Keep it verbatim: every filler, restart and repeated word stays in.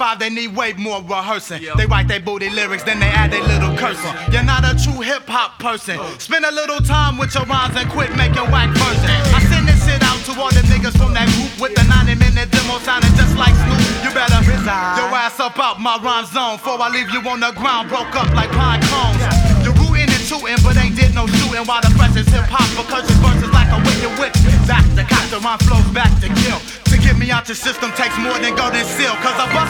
five, they need way more rehearsing. They write their booty lyrics, then they add their little cursing. You're not a true hip-hop person. Spend a little time with your rhymes and quit making whack versions. I send this shit out to all the niggas from that group with the ninety minute demo sounding just like Snoop. You better reside your ass up out my rhyme zone before I leave you on the ground broke up like pine cones. You're rooting and tooting, but ain't did no shooting while the fresh is hip-hop because your verse is like a wicked whip. Back to cock, the rhyme flows back to kill. To get me out your system takes more than golden seal, cause I bust